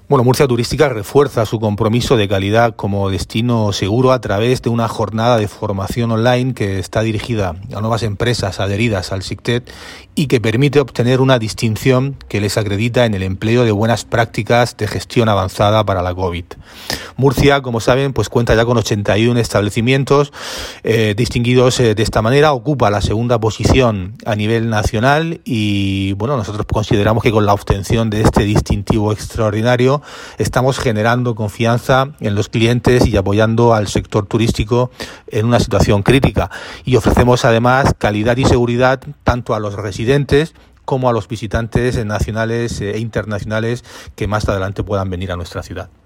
Bueno, Murcia Turística refuerza su compromiso de calidad como destino seguro a través de una jornada de formación online que está dirigida a nuevas empresas adheridas al SICTED y que permite obtener una distinción que les acredita en el empleo de buenas prácticas de gestión avanzada para la COVID. Murcia, como saben, pues cuenta ya con 81 establecimientos distinguidos de esta manera, ocupa la segunda posición a nivel nacional y bueno, nosotros consideramos que con la obtención de este distintivo extraordinario estamos generando confianza en los clientes y apoyando al sector turístico en una situación crítica. Y ofrecemos además calidad y seguridad tanto a los residentes como a los visitantes nacionales e internacionales que más adelante puedan venir a nuestra ciudad.